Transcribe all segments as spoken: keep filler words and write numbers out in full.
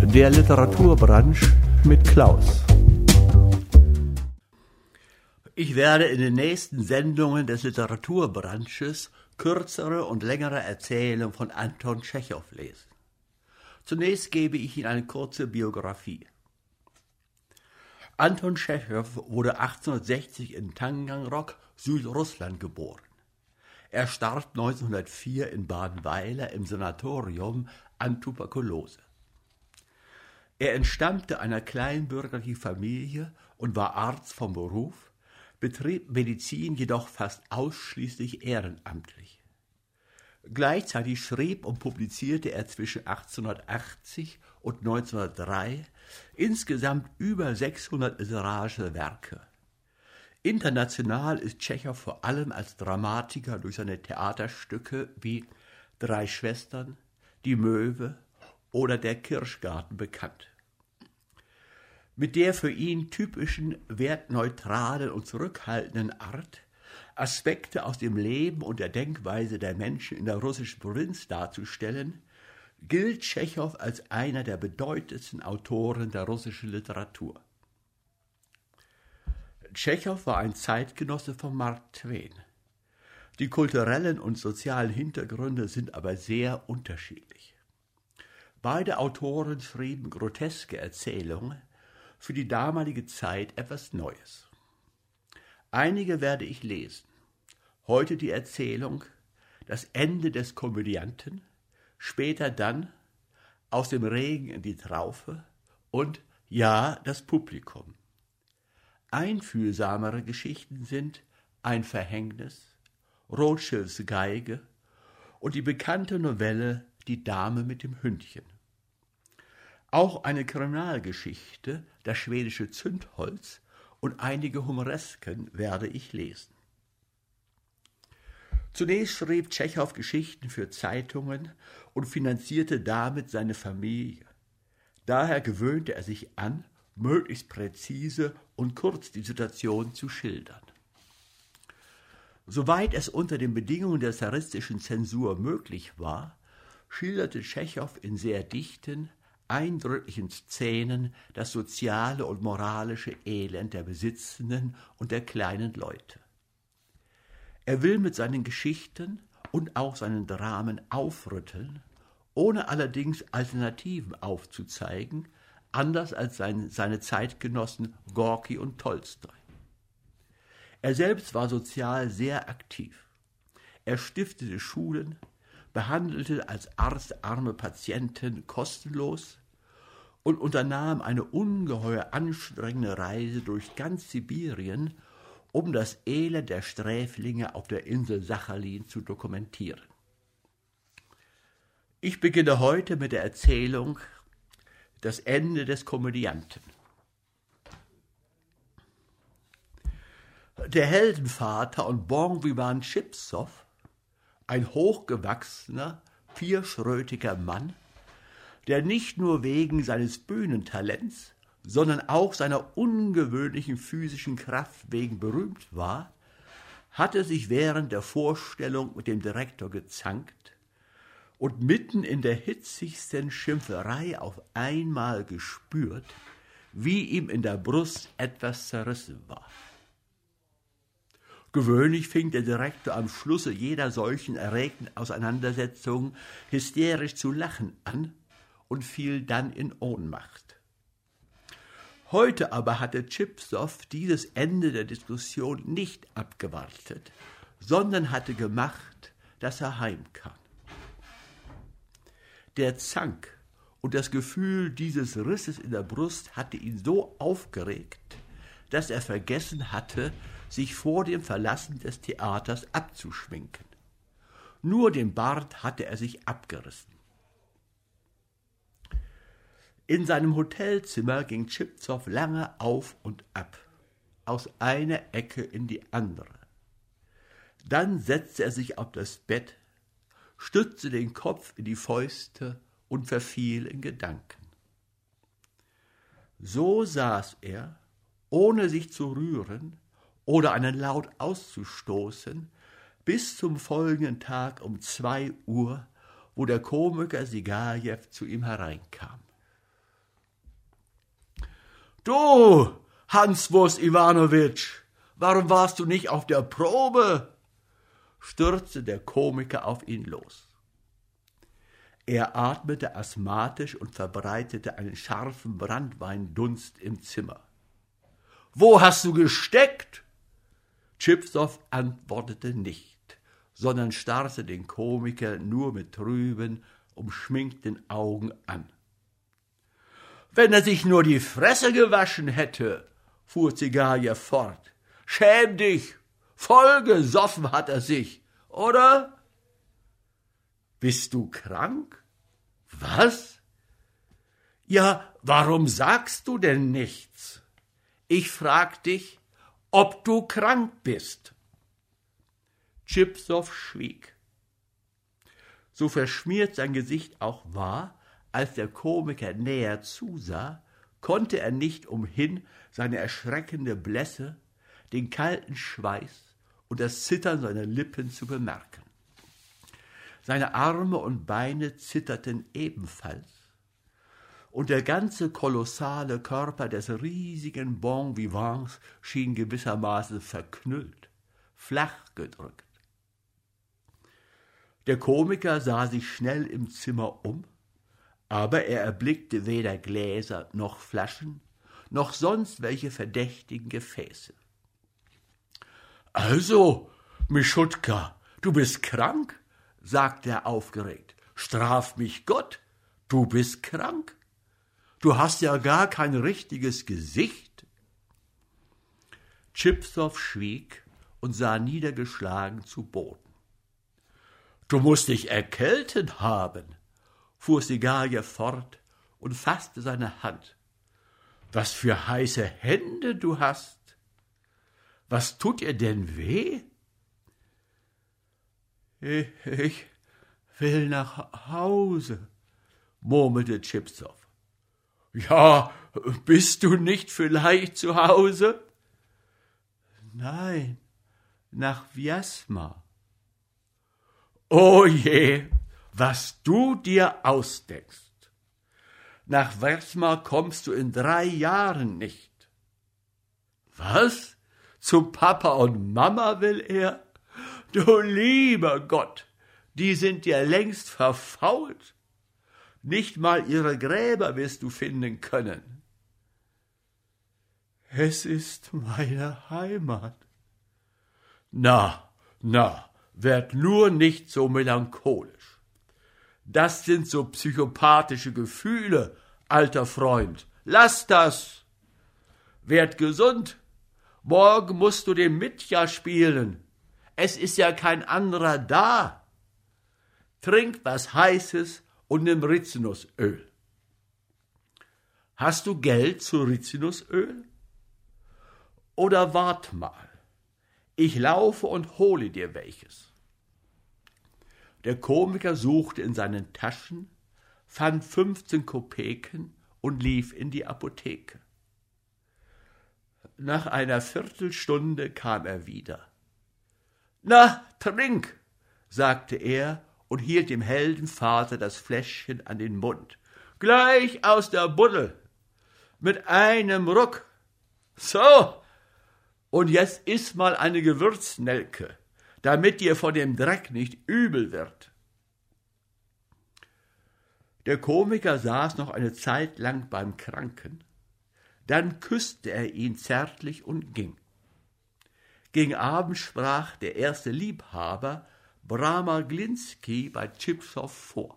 Der Literaturbranche mit Klaus. Ich werde in den nächsten Sendungen des Literaturbranches kürzere und längere Erzählungen von Anton Tschechow lesen. Zunächst gebe ich Ihnen eine kurze Biografie. Anton Tschechow wurde achtzehnhundertsechzig in Taganrog, Südrussland, geboren. Er starb neunzehnhundertvier in Badenweiler im Sanatorium an Tuberkulose. Er entstammte einer kleinbürgerlichen Familie und war Arzt vom Beruf, betrieb Medizin jedoch fast ausschließlich ehrenamtlich. Gleichzeitig schrieb und publizierte er zwischen achtzehnhundertachtzig und neunzehnhundertdrei insgesamt über sechshundert literarische Werke. International ist Tschechow vor allem als Dramatiker durch seine Theaterstücke wie Drei Schwestern, Die Möwe oder Der Kirschgarten bekannt. Mit der für ihn typischen, wertneutralen und zurückhaltenden Art, Aspekte aus dem Leben und der Denkweise der Menschen in der russischen Provinz darzustellen, gilt Tschechow als einer der bedeutendsten Autoren der russischen Literatur. Tschechow war ein Zeitgenosse von Mark Twain. Die kulturellen und sozialen Hintergründe sind aber sehr unterschiedlich. Beide Autoren schrieben groteske Erzählungen, für die damalige Zeit etwas Neues. Einige werde ich lesen. Heute die Erzählung Das Ende des Komödianten, später dann Aus dem Regen in die Traufe und Ja, das Publikum. Einfühlsamere Geschichten sind Ein Verhängnis, Rothschilds Geige und die bekannte Novelle Die Dame mit dem Hündchen. Auch eine Kriminalgeschichte, Das schwedische Zündholz und einige Humoresken werde ich lesen. Zunächst schrieb Tschechow Geschichten für Zeitungen und finanzierte damit seine Familie. Daher gewöhnte er sich an, möglichst präzise und kurz die Situation zu schildern. Soweit es unter den Bedingungen der zaristischen Zensur möglich war, schilderte Tschechow in sehr dichten, eindrücklichen Szenen das soziale und moralische Elend der Besitzenden und der kleinen Leute. Er will mit seinen Geschichten und auch seinen Dramen aufrütteln, ohne allerdings Alternativen aufzuzeigen, anders als sein, seine Zeitgenossen Gorki und Tolstoi. Er selbst war sozial sehr aktiv. Er stiftete Schulen, behandelte als Arzt arme Patienten kostenlos und unternahm eine ungeheuer anstrengende Reise durch ganz Sibirien, um das Elend der Sträflinge auf der Insel Sachalin zu dokumentieren. Ich beginne heute mit der Erzählung Das Ende des Komödianten. Der Heldenvater und Bon vivant Tschipsow, ein hochgewachsener, vierschrötiger Mann, der nicht nur wegen seines Bühnentalents, sondern auch seiner ungewöhnlichen physischen Kraft wegen berühmt war, hatte sich während der Vorstellung mit dem Direktor gezankt und mitten in der hitzigsten Schimpferei auf einmal gespürt, wie ihm in der Brust etwas zerrissen war. Gewöhnlich fing der Direktor am Schlusse jeder solchen erregten Auseinandersetzung hysterisch zu lachen an und fiel dann in Ohnmacht. Heute aber hatte Tschipsow dieses Ende der Diskussion nicht abgewartet, sondern hatte gemacht, dass er heimkam. Der Zank und das Gefühl dieses Risses in der Brust hatte ihn so aufgeregt, dass er vergessen hatte, sich vor dem Verlassen des Theaters abzuschminken. Nur den Bart hatte er sich abgerissen. In seinem Hotelzimmer ging Tschipsow lange auf und ab, aus einer Ecke in die andere. Dann setzte er sich auf das Bett, stützte den Kopf in die Fäuste und verfiel in Gedanken. So saß er, ohne sich zu rühren oder einen Laut auszustoßen, bis zum folgenden Tag um zwei Uhr, wo der Komiker Sigajew zu ihm hereinkam. Du, Hanswurst Iwanowitsch, warum warst du nicht auf der Probe?« stürzte der Komiker auf ihn los. Er atmete asthmatisch und verbreitete einen scharfen Branntweindunst im Zimmer. »Wo hast du gesteckt?« Tschipsow antwortete nicht, sondern starrte den Komiker nur mit trüben, umschminkten Augen an. »Wenn er sich nur die Fresse gewaschen hätte«, fuhr Zigarje fort. »Schäm dich! Voll gesoffen hat er sich, oder?« »Bist du krank?« »Was?« »Ja, warum sagst du denn nichts? Ich frag dich, ob du krank bist.« Tschipsow schwieg. So verschmiert sein Gesicht auch war, als der Komiker näher zusah, konnte er nicht umhin, seine erschreckende Blässe, den kalten Schweiß und das Zittern seiner Lippen zu bemerken. Seine Arme und Beine zitterten ebenfalls, und der ganze kolossale Körper des riesigen Bon Vivants schien gewissermaßen verknüllt, flach gedrückt. Der Komiker sah sich schnell im Zimmer um, aber er erblickte weder Gläser noch Flaschen, noch sonst welche verdächtigen Gefäße. »Also, Mischutka, du bist krank?« sagte er aufgeregt. »Straf mich Gott, du bist krank? Du hast ja gar kein richtiges Gesicht.« Tschipsow schwieg und sah niedergeschlagen zu Boden. »Du musst dich erkältet haben«, fuhr Zigarje fort und fasste seine Hand. »Was für heiße Hände du hast! Was tut dir denn weh?« »Ich, ich will nach Hause«, murmelte Tschipsow. »Ja, bist du nicht vielleicht zu Hause?« »Nein, nach Wjasma.« »Oh je, was du dir ausdenkst. Nach Wjasma kommst du in drei Jahren nicht.« »Was? Zu Papa und Mama will er? Du lieber Gott, die sind ja längst verfault. Nicht mal ihre Gräber wirst du finden können.« »Es ist meine Heimat.« »Na, na, werd nur nicht so melancholisch. Das sind so psychopathische Gefühle, alter Freund. Lass das. Werd gesund. Morgen musst du den Mitja spielen. Es ist ja kein anderer da. Trink was Heißes und nimm Rizinusöl. Hast du Geld zu Rizinusöl? Oder wart mal. Ich laufe und hole dir welches.« Der Komiker suchte in seinen Taschen, fand fünfzehn Kopeken und lief in die Apotheke. Nach einer Viertelstunde kam er wieder. »Na, trink«, sagte er und hielt dem Heldenvater das Fläschchen an den Mund. »Gleich aus der Buddel, mit einem Ruck. So, und jetzt iss mal eine Gewürznelke, damit dir von dem Dreck nicht übel wird.« Der Komiker saß noch eine Zeit lang beim Kranken, dann küsste er ihn zärtlich und ging. Gegen Abend sprach der erste Liebhaber Brahma Glinski bei Tschipsow vor.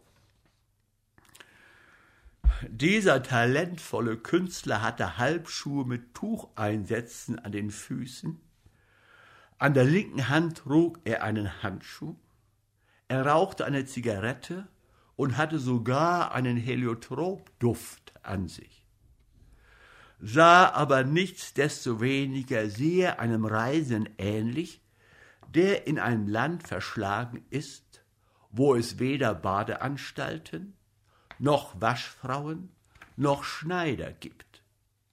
Dieser talentvolle Künstler hatte Halbschuhe mit Tucheinsätzen an den Füßen, an der linken Hand trug er einen Handschuh, er rauchte eine Zigarette und hatte sogar einen Heliotropduft an sich, sah aber nichtsdestoweniger sehr einem Reisenden ähnlich, der in ein Land verschlagen ist, wo es weder Badeanstalten, noch Waschfrauen, noch Schneider gibt.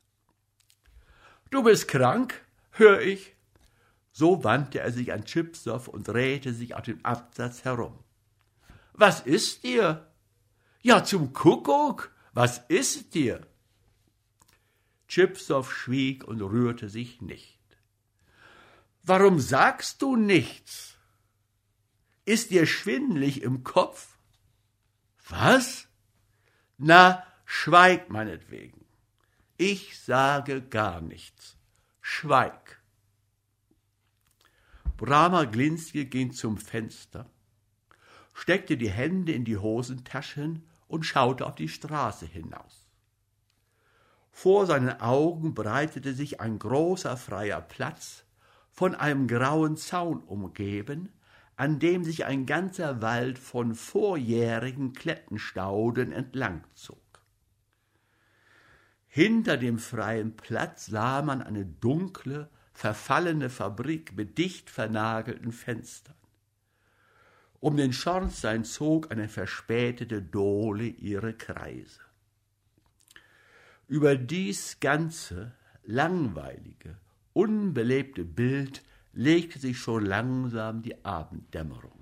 »Du bist krank, hör ich?« So wandte er sich an Tschipsow und drehte sich auf dem Absatz herum. »Was ist dir?« »Ja, zum Kuckuck, was ist dir?« Tschipsow schwieg und rührte sich nicht. »Warum sagst du nichts? Ist dir schwindelig im Kopf?« »Was?« »Na, schweig meinetwegen. Ich sage gar nichts. Schweig.« Bramah Glinski ging zum Fenster, steckte die Hände in die Hosentaschen und schaute auf die Straße hinaus. Vor seinen Augen breitete sich ein großer freier Platz, von einem grauen Zaun umgeben, an dem sich ein ganzer Wald von vorjährigen Klettenstauden entlangzog. Hinter dem freien Platz sah man eine dunkle, verfallene Fabrik mit dicht vernagelten Fenstern. Um den Schornstein zog eine verspätete Dohle ihre Kreise. Über dies ganze, langweilige, unbelebte Bild legte sich schon langsam die Abenddämmerung.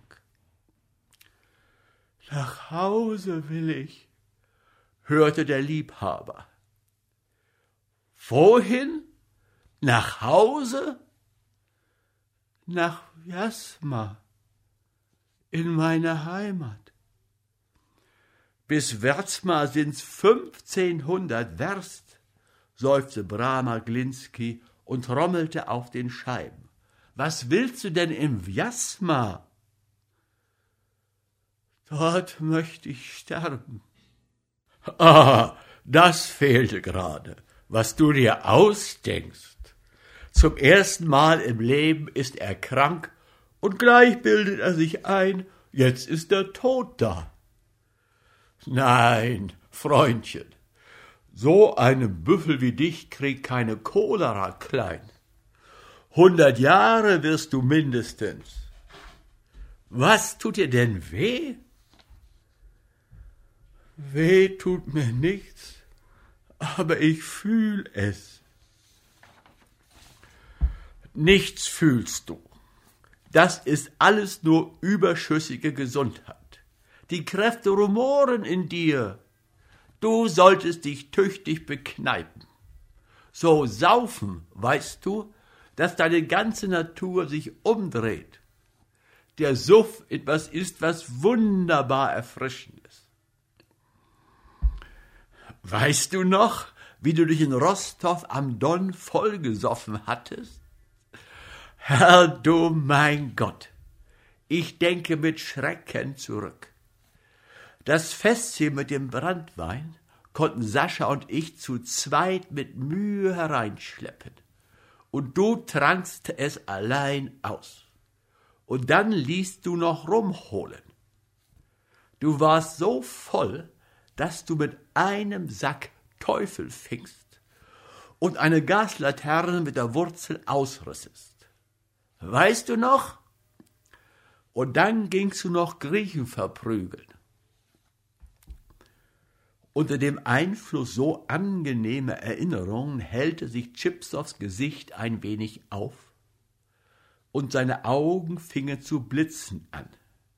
»Nach Hause will ich«, hörte der Liebhaber. »Wohin? Nach Hause?« »Nach Jasma, in meine Heimat.« »Bis Wärtsma sind's fünfzehnhundert Werst«, seufzte Bramah Glinski und trommelte auf den Scheiben. »Was willst du denn im Wjasma?« »Dort möchte ich sterben.« »Ah, das fehlte gerade, was du dir ausdenkst. Zum ersten Mal im Leben ist er krank und gleich bildet er sich ein, jetzt ist der Tod da.« »Nein, Freundchen, so einen Büffel wie dich kriegt keine Cholera klein. Hundert Jahre wirst du mindestens. Was tut dir denn weh?« »Weh tut mir nichts, aber ich fühl es.« »Nichts fühlst du. Das ist alles nur überschüssige Gesundheit. Die Kräfte rumoren in dir. Du solltest dich tüchtig bekneipen. So saufen, weißt du, dass deine ganze Natur sich umdreht. Der Suff etwas ist, was wunderbar erfrischend ist. Weißt du noch, wie du dich in Rostow am Don vollgesoffen hattest? Herr, du mein Gott, ich denke mit Schrecken zurück. Das Fässchen mit dem Branntwein konnten Sascha und ich zu zweit mit Mühe hereinschleppen. Und du trankst es allein aus. Und dann ließt du noch rumholen. Du warst so voll, dass du mit einem Sack Teufel fingst und eine Gaslaterne mit der Wurzel ausrissest. Weißt du noch? Und dann gingst du noch Griechen verprügeln. Unter dem Einfluss so angenehmer Erinnerungen hellte sich Tschipsows Gesicht ein wenig auf und seine Augen fingen zu blitzen an.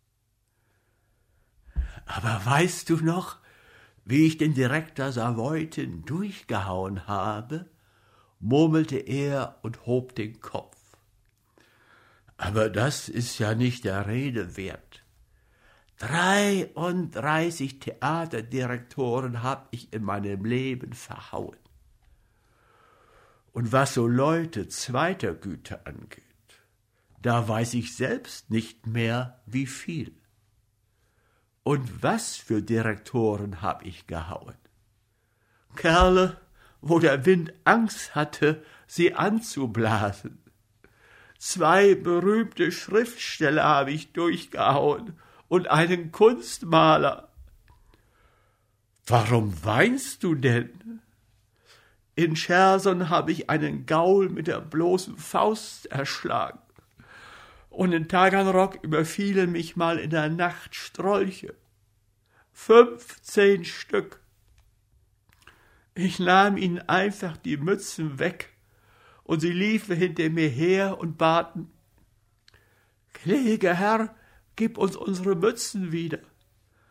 Aber weißt du noch, wie ich den Direktor Savoytin durchgehauen habe? Murmelte er und hob den Kopf. Aber das ist ja nicht der Rede wert. Dreiunddreißig Theaterdirektoren hab ich in meinem Leben verhauen. Und was so Leute zweiter Güte angeht, da weiß ich selbst nicht mehr, wie viel. Und was für Direktoren hab ich gehauen? Kerle, wo der Wind Angst hatte, sie anzublasen. Zwei berühmte Schriftsteller habe ich durchgehauen und einen Kunstmaler. Warum weinst du denn? In Cherson habe ich einen Gaul mit der bloßen Faust erschlagen. Und in Taganrog überfielen mich mal in der Nacht Strolche. Fünfzehn Stück. Ich nahm ihnen einfach die Mützen weg, und sie liefen hinter mir her und baten, »Gnädiger Herr, gib uns unsere Mützen wieder.«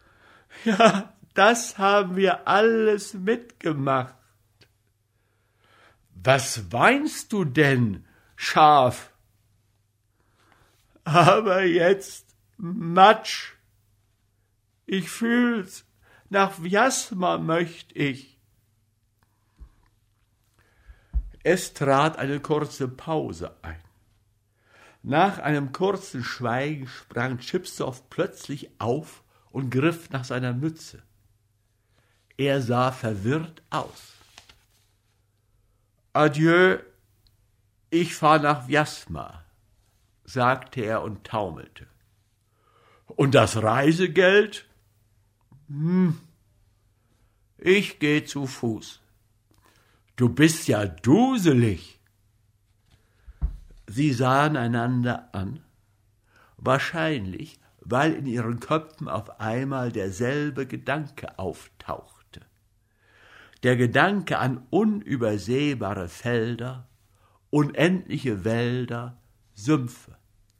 Ja, das haben wir alles mitgemacht. »Was weinst du denn, Schaf?« »Aber jetzt Matsch. Ich fühl's, nach Wjasma möcht ich.« Es trat eine kurze Pause ein. Nach einem kurzen Schweigen sprang Tschipsow plötzlich auf und griff nach seiner Mütze. Er sah verwirrt aus. »Adieu, ich fahr nach Wjasma«, sagte er und taumelte. »Und das Reisegeld?« »Hm, ich geh zu Fuß.« »Du bist ja duselig.« Sie sahen einander an, wahrscheinlich, weil in ihren Köpfen auf einmal derselbe Gedanke auftauchte. Der Gedanke an unübersehbare Felder, unendliche Wälder, Sümpfe.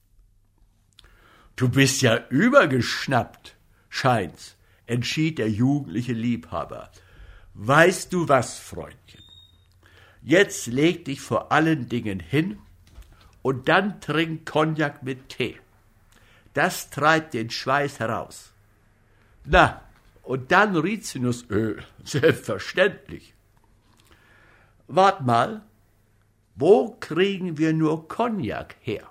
»Du bist ja übergeschnappt, scheint's«, entschied der jugendliche Liebhaber. »Weißt du was, Freundchen? Jetzt leg dich vor allen Dingen hin und dann trink Cognac mit Tee. Das treibt den Schweiß heraus. Na, und dann Rizinusöl, selbstverständlich. Wart mal, wo kriegen wir nur Cognac her?«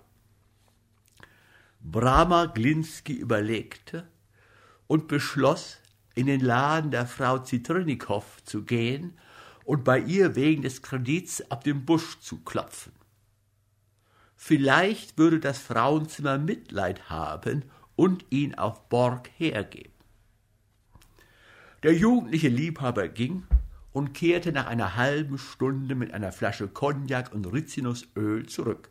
Brahma Glinski überlegte und beschloss, in den Laden der Frau Zitrinikow zu gehen und bei ihr wegen des Kredits ab dem Busch zu klopfen. Vielleicht würde das Frauenzimmer Mitleid haben und ihn auf Borg hergeben. Der jugendliche Liebhaber ging und kehrte nach einer halben Stunde mit einer Flasche Cognac und Rizinusöl zurück.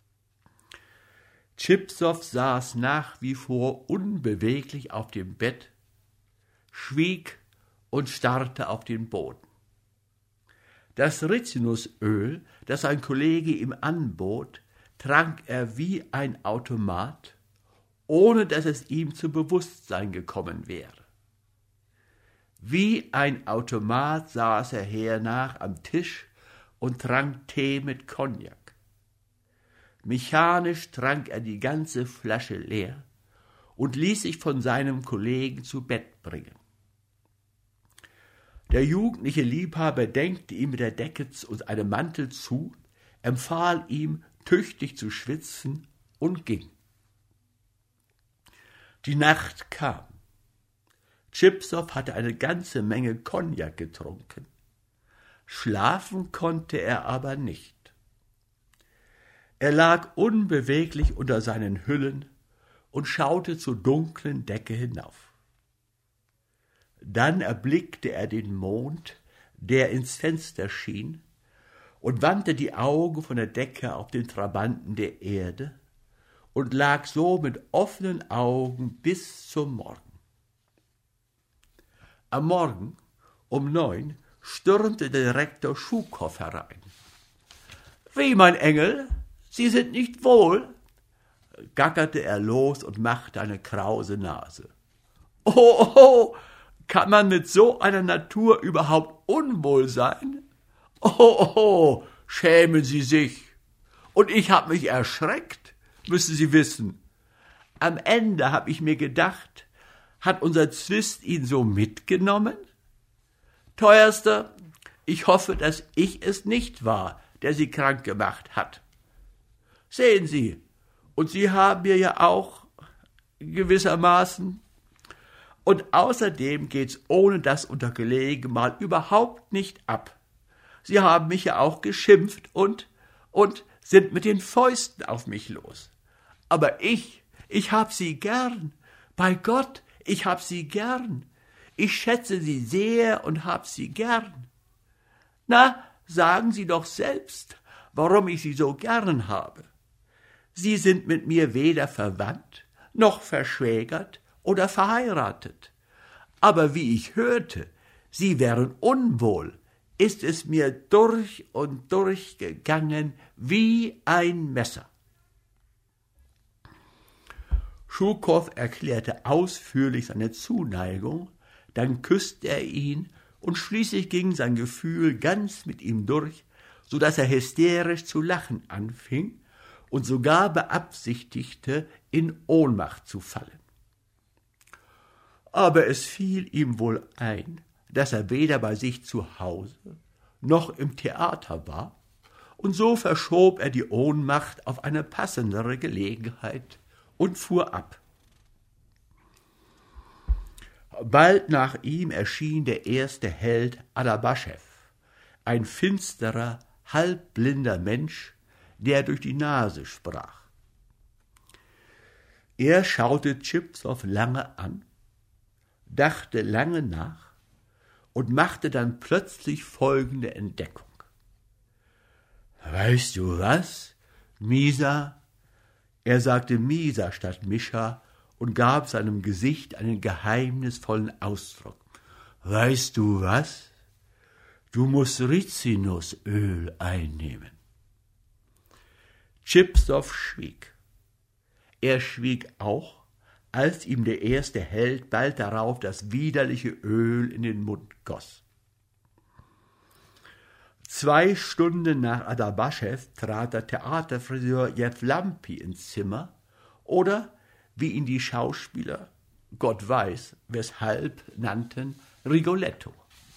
Tschipsow saß nach wie vor unbeweglich auf dem Bett, schwieg und starrte auf den Boden. Das Rizinusöl, das ein Kollege ihm anbot, trank er wie ein Automat, ohne dass es ihm zu Bewusstsein gekommen wäre. Wie ein Automat saß er hernach am Tisch und trank Tee mit Cognac. Mechanisch trank er die ganze Flasche leer und ließ sich von seinem Kollegen zu Bett bringen. Der jugendliche Liebhaber deckte ihm mit der Decke und einem Mantel zu, empfahl ihm, tüchtig zu schwitzen und ging. Die Nacht kam. Tschipsow hatte eine ganze Menge Cognac getrunken. Schlafen konnte er aber nicht. Er lag unbeweglich unter seinen Hüllen und schaute zur dunklen Decke hinauf. Dann erblickte er den Mond, der ins Fenster schien, und wandte die Augen von der Decke auf den Trabanten der Erde und lag so mit offenen Augen bis zum Morgen. Am Morgen um neun stürmte der Direktor Schukow herein. »Wie, mein Engel, Sie sind nicht wohl?« gackerte er los und machte eine krause Nase. »Oh, oh, kann man mit so einer Natur überhaupt unwohl sein? Oh, oh, schämen Sie sich. Und ich hab mich erschreckt, müssen Sie wissen. Am Ende hab ich mir gedacht, hat unser Zwist ihn so mitgenommen? Teuerster, ich hoffe, dass ich es nicht war, der Sie krank gemacht hat. Sehen Sie, und Sie haben mir ja auch gewissermaßen. Und außerdem geht's ohne das Untergelege mal überhaupt nicht ab. Sie haben mich ja auch geschimpft und, und sind mit den Fäusten auf mich los. Aber ich, ich hab Sie gern. Bei Gott, ich hab Sie gern. Ich schätze Sie sehr und hab Sie gern. Na, sagen Sie doch selbst, warum ich Sie so gern habe. Sie sind mit mir weder verwandt, noch verschwägert oder verheiratet. Aber wie ich hörte, Sie wären unwohl, ist es mir durch und durch gegangen wie ein Messer. Schukow erklärte ausführlich seine Zuneigung, dann küsste er ihn und schließlich ging sein Gefühl ganz mit ihm durch, so dass er hysterisch zu lachen anfing und sogar beabsichtigte, in Ohnmacht zu fallen. Aber es fiel ihm wohl ein, dass er weder bei sich zu Hause noch im Theater war, und so verschob er die Ohnmacht auf eine passendere Gelegenheit und fuhr ab. Bald nach ihm erschien der erste Held Adabaschew, ein finsterer, halbblinder Mensch, der durch die Nase sprach. Er schaute Tschipsow lange an, dachte lange nach und machte dann plötzlich folgende Entdeckung. »Weißt du was, Misa?« Er sagte Misa statt Mischa und gab seinem Gesicht einen geheimnisvollen Ausdruck. »Weißt du was? Du musst Rizinusöl einnehmen.« Tschipsow schwieg. Er schwieg auch, als ihm der erste Held bald darauf das widerliche Öl in den Mund goss. Zwei Stunden nach Adabaschew trat der Theaterfriseur Jewlampi ins Zimmer, oder, wie ihn die Schauspieler, Gott weiß weshalb, nannten, Rigoletto.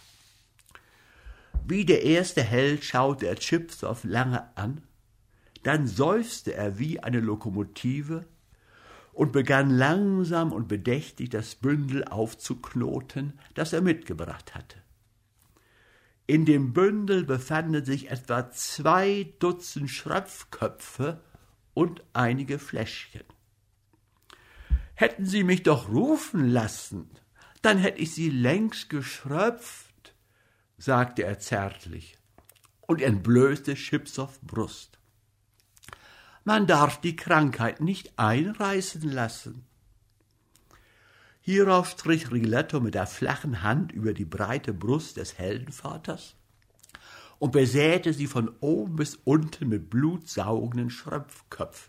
Wie der erste Held schaute er Tschipsow lange an, dann seufzte er wie eine Lokomotive und begann langsam und bedächtig das Bündel aufzuknoten, das er mitgebracht hatte. In dem Bündel befanden sich etwa zwei Dutzend Schröpfköpfe und einige Fläschchen. »Hätten Sie mich doch rufen lassen, dann hätte ich sie längst geschröpft«, sagte er zärtlich und entblößte Tschipsows Brust. »Man darf die Krankheit nicht einreißen lassen.« Hierauf strich Rigoletto mit der flachen Hand über die breite Brust des Heldenvaters und besäte sie von oben bis unten mit blutsaugenden Schröpfköpfen.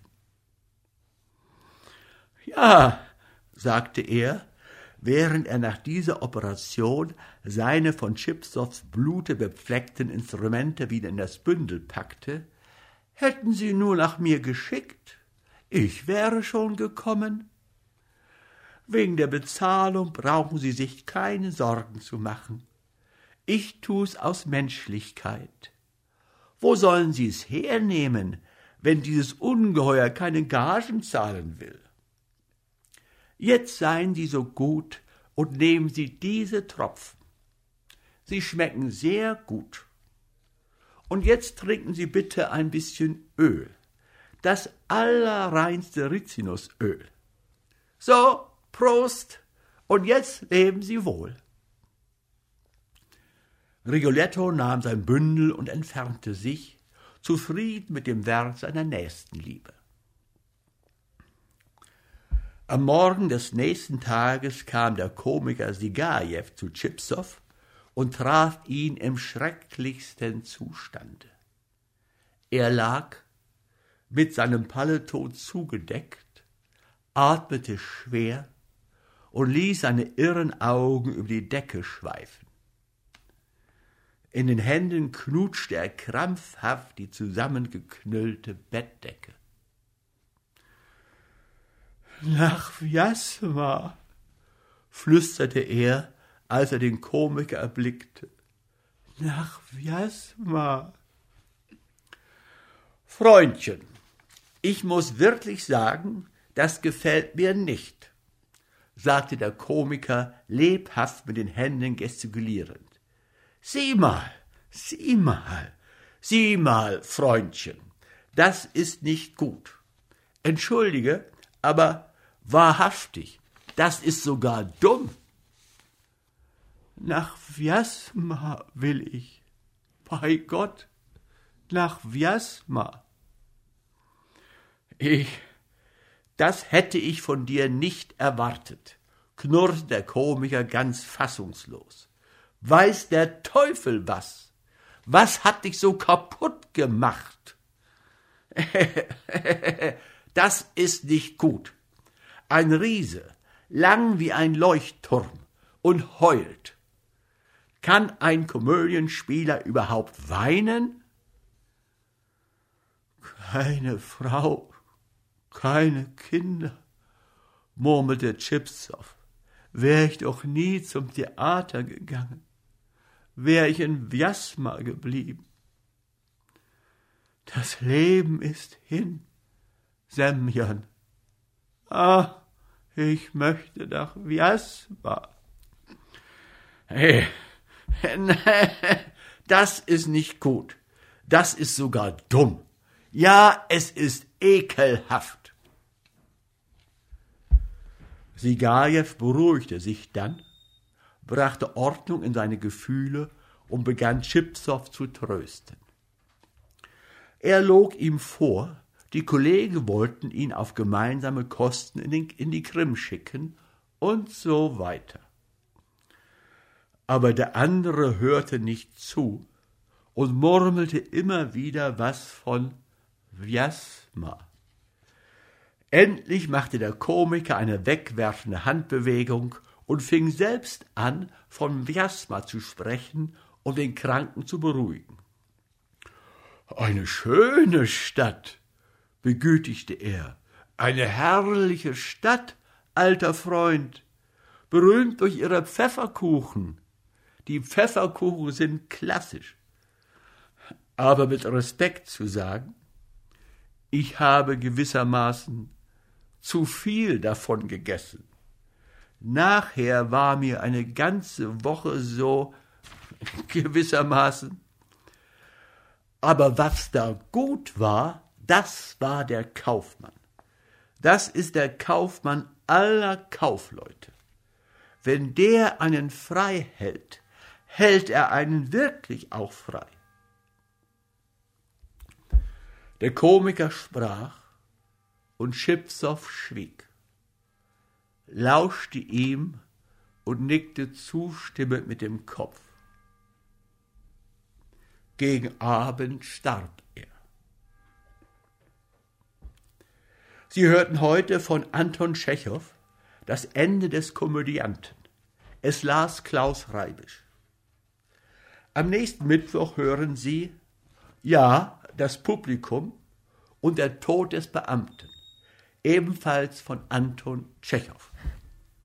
»Ja«, sagte er, während er nach dieser Operation seine von Tschipsows Blute befleckten Instrumente wieder in das Bündel packte, »hätten Sie nur nach mir geschickt, ich wäre schon gekommen. Wegen der Bezahlung brauchen Sie sich keine Sorgen zu machen. Ich tu's aus Menschlichkeit. Wo sollen Sie es hernehmen, wenn dieses Ungeheuer keine Gagen zahlen will? Jetzt seien Sie so gut und nehmen Sie diese Tropfen. Sie schmecken sehr gut. Und jetzt trinken Sie bitte ein bisschen Öl, das allerreinste Rizinusöl. So, Prost, und jetzt leben Sie wohl.« Rigoletto nahm sein Bündel und entfernte sich, zufrieden mit dem Werk seiner Nächstenliebe. Am Morgen des nächsten Tages kam der Komiker Sigajew zu Tschipsow und traf ihn im schrecklichsten Zustande. Er lag, mit seinem Paletot zugedeckt, atmete schwer und ließ seine irren Augen über die Decke schweifen. In den Händen knutschte er krampfhaft die zusammengeknüllte Bettdecke. »Nach Wjasma«, flüsterte er, als er den Komiker erblickte. »Nach Wjasma.« »Freundchen, ich muß wirklich sagen, das gefällt mir nicht«, sagte der Komiker lebhaft mit den Händen gestikulierend. »Sieh mal, sieh mal, sieh mal, Freundchen, das ist nicht gut. Entschuldige, aber wahrhaftig, das ist sogar dumm.« »Nach Wjasma will ich, bei Gott, nach Wjasma.« »Ich, das hätte ich von dir nicht erwartet«, knurrte der Komiker ganz fassungslos. »Weiß der Teufel was? Was hat dich so kaputt gemacht?« »Das ist nicht gut. Ein Riese, lang wie ein Leuchtturm und heult. Kann ein Komödienspieler überhaupt weinen?« Keine Frau, keine Kinder, murmelte Tschipsow. Wär ich doch nie zum Theater gegangen, wär ich in Wjasma geblieben. Das Leben ist hin, Semjon. Ah, ich möchte nach Wjasma. Hey, das ist nicht gut. Das ist sogar dumm. Ja, es ist ekelhaft. Sigajew beruhigte sich dann, brachte Ordnung in seine Gefühle und begann Tschipsow zu trösten. Er log ihm vor, die Kollegen wollten ihn auf gemeinsame Kosten in, den, in die Krim schicken und so weiter. Aber der andere hörte nicht zu und murmelte immer wieder was von Wjasma. Endlich machte der Komiker eine wegwerfende Handbewegung und fing selbst an, von Wjasma zu sprechen und den Kranken zu beruhigen. »Eine schöne Stadt«, begütigte er, »eine herrliche Stadt, alter Freund, berühmt durch ihre Pfefferkuchen. Die Pfefferkuchen sind klassisch. Aber mit Respekt zu sagen, ich habe gewissermaßen zu viel davon gegessen. Nachher war mir eine ganze Woche so gewissermaßen. Aber was da gut war, das war der Kaufmann. Das ist der Kaufmann aller Kaufleute. Wenn der einen frei hält, hält er einen wirklich auch frei. Der Komiker sprach und Tschipsow schwieg, lauschte ihm und nickte zustimmend mit dem Kopf. Gegen Abend starb er. Sie hörten heute von Anton Tschechow Das Ende des Komödianten. Es las Klaus Reibisch. Am nächsten Mittwoch hören Sie, ja, das Publikum und der Tod des Beamten, ebenfalls von Anton Tschechow.